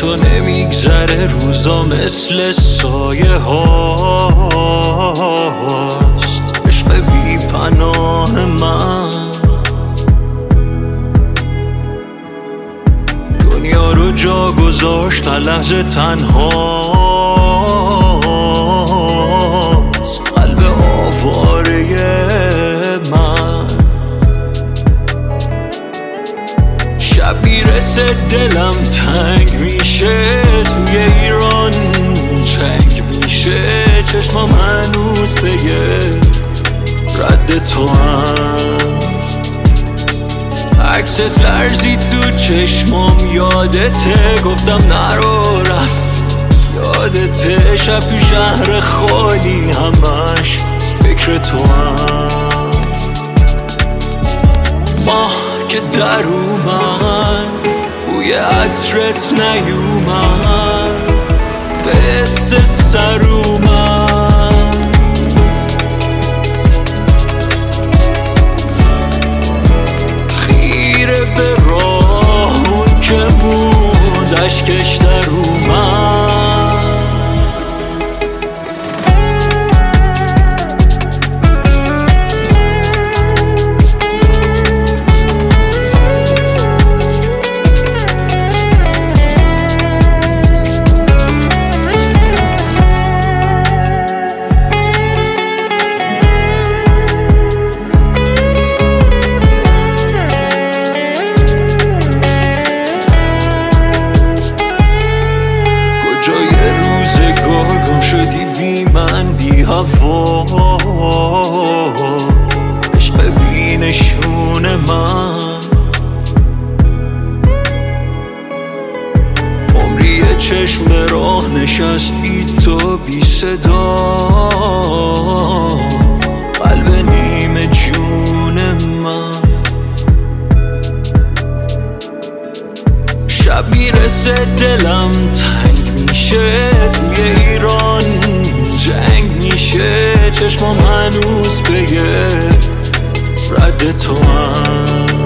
تو نمیگذره روزا مثل سایه هاست. عشق بی پناه من دنیا رو جا گذاشت تا لحظه تنهاست. قلب آواره من شب میرسه دلم تنگ میشه، توی ایران جنگ میشه، چشمام هنوز بگه رد تو هم. عکست لرزید تو چشمام یادته، گفتم نرو رفت یادته. شب تو شهر خالی همش فکر تو هم. ماه که در اومد بوی عطرت نیومد، قصه سر اومد. خیره به راه اون که موند اشکش در اومد. گم شدی بی من بی هوا، عشق بی نشون من. عمری چشم راه نشست بی تو بی صدا، قلب نیمه جون من. شب میرسه دلم تنگ میشه، توی ایران جنگ میشه، چشمام هنوز بگه رد تو هم.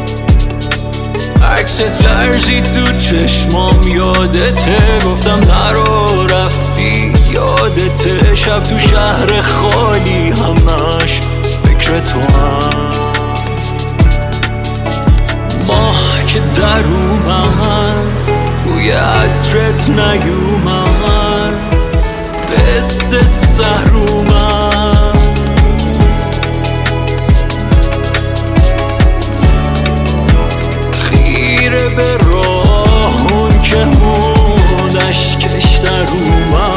عکست لرزید تو چشمام یادته، گفتم نرو رفتی یادته. شب تو شهر خالی همش فکر تو هم. ماه که در اومد بوی عطرت نیومد، قصه سر اومد. خیره به راه اون که موند اشکش در اومد.